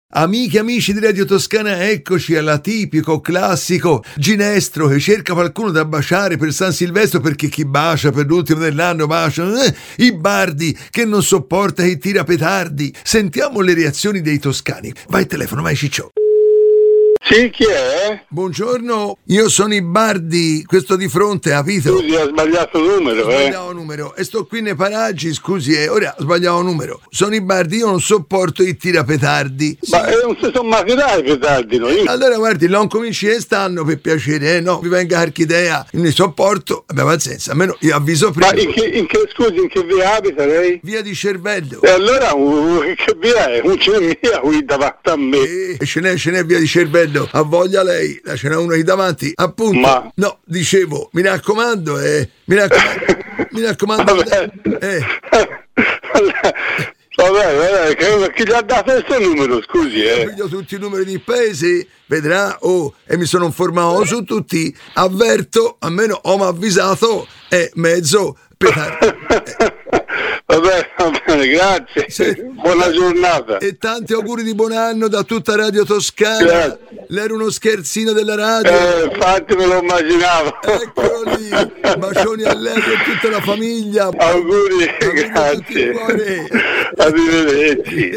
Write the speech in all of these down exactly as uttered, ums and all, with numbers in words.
Amiche e amici di Radio Toscana, eccoci all'atipico classico Ginestro che cerca qualcuno da baciare per San Silvestro, perché chi bacia per l'ultimo dell'anno bacia eh, i bardi, che non sopporta chi tira petardi. Sentiamo le reazioni dei toscani. Vai telefono, vai Ciccio. Sì, chi è? Buongiorno, io sono i bardi, questo di fronte, capito? Scusi, ha sbagliato numero, Ho eh? sbagliato numero e sto qui nei paraggi, scusi, eh, ora ho sbagliato numero. Sono i bardi, io non sopporto i tirapetardi. Sì. Ma eh, non si sono macinati i petardi, no? Io... Allora guardi, non cominci quest'anno per piacere, eh, no, vi venga qualche idea, non ne sopporto, vabbè pazienza, almeno io avviso prima. Ma in che, in che, scusi, in che via abita lei? Via di Cervello. E allora, uh, che via è? Non c'è mia qui davanti a me. E ce n'è, ce n'è via di Cervello, ha voglia lei, la ce n'è uno lì davanti, appunto. Ma... No, dicevo, mi raccomando, eh, mi raccomando, mi raccomando, vabbè. eh. Vabbè, vabbè, che, chi gli ha dato questo numero, scusi, eh? Io tutti i numeri di paese, vedrà, oh, e mi sono informato su tutti, avverto, almeno ho avvisato, è mezzo petardo. Eh. Vabbè, va bene, grazie. Sì. Buona giornata. E tanti auguri di buon anno da tutta Radio Toscana. Grazie. Lei era uno scherzino della radio. Eh, infatti me lo immaginavo. Eccolo lì. Bacioni a lei e a tutta la famiglia. Auguri, auguri grazie. Arrivederci.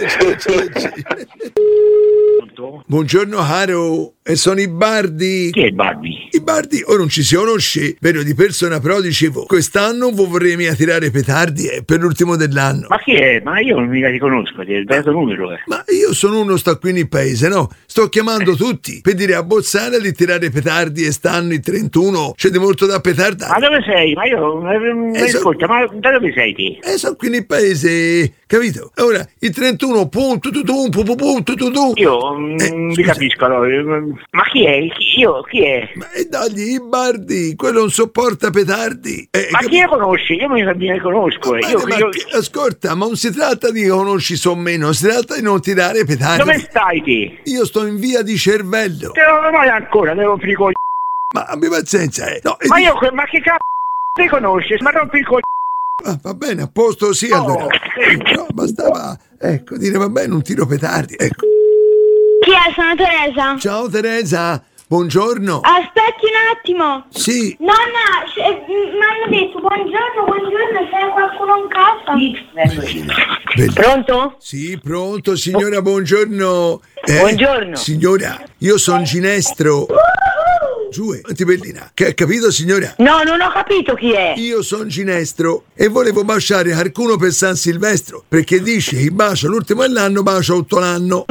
Buongiorno caro, e sono i bardi. Chi è il Bardi? I bardi, o non ci si conosce, vero di persona, però dicevo, quest'anno vorrei a tirare petardi eh, per l'ultimo dell'anno. Ma chi è? Ma io non mi la riconosco, ti ho dato numero. Eh. Ma io sono uno, sto qui nel paese, no? Sto chiamando tutti per dire a Bolzano di tirare petardi e stanno i trentuno, c'è di molto da petardare. Ma dove sei? Ma io, eh, eh, so... ascolta, ma da dove sei te? Eh, sono qui nel paese, capito? Ora, il trentuno, punto, tu, tu, pu, pu, pu, tu, tu, tu. Io non eh, vi capisco, allora. Ma chi è? Chi, io, chi è? Ma e dagli i bardi, quello non sopporta petardi. Eh, ma cap- chi la conosci? Io mi, mi riconosco. Eh. Io, ma io... Che, ascolta, ma non si tratta di conosci so meno, si tratta di non tirare petardi. Dove stai te? Io sto in via di Cervello. Te lo vai ancora, devo frigo. Ma abbi pazienza, eh. No, ma di... io, ma che cazzo ti conosci? Ma rompi il coglione. Ah, va bene, a posto sì, oh, allora. Sì. No, bastava, ecco, dire va bene, non tiro petardi, ecco. Chi è? Sono Teresa. Ciao Teresa, buongiorno. Aspetti un attimo. Sì. Nonna, mi hanno detto buongiorno, buongiorno, c'è qualcuno in casa? Sì. Pronto? Sì, pronto, signora, buongiorno. Eh, buongiorno. Signora, io sono Ginestro. Giù, Antipellina, che ha capito signora? No, non ho capito chi è. Io sono Ginestro e volevo baciare qualcuno per San Silvestro, perché dice che bacia l'ultimo dell'anno, bacia tutto l'anno.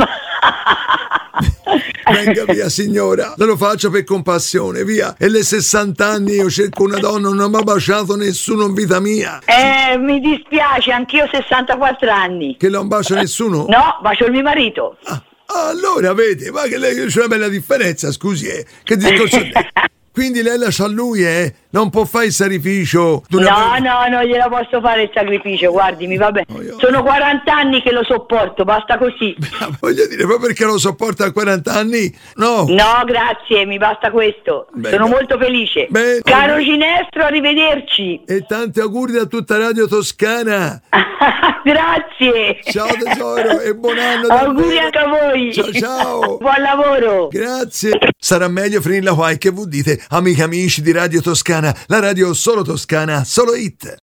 Venga via signora, non lo faccio per compassione, via. E le sessanta anni io cerco una donna, non ho mai baciato nessuno in vita mia. Eh, mi dispiace, anch'io ho sessantaquattro anni. Che non bacia nessuno? No, bacio il mio marito. Ah. Allora, vede, ma che lei c'è una bella differenza, scusi, eh. Che discorso è? Quindi lei lascia a lui, eh? Non può fare il sacrificio. No, bella... no, non gliela posso fare il sacrificio, guardi, mi va bene. Oh, io... Sono quaranta anni che lo sopporto, basta così. Ma voglio dire, ma perché lo sopporta a quaranta anni? No. No, grazie, mi basta questo. Beh, Sono no. molto felice. Beh, Caro oh... Ginestro, arrivederci. E tanti auguri da tutta Radio Toscana. Grazie. Ciao tesoro e buon anno. Auguri anche a voi. Ciao, ciao. Buon lavoro. Grazie. Sarà meglio finirla qua, che voi dite, amici amici di Radio Toscana, la radio solo toscana, solo hit.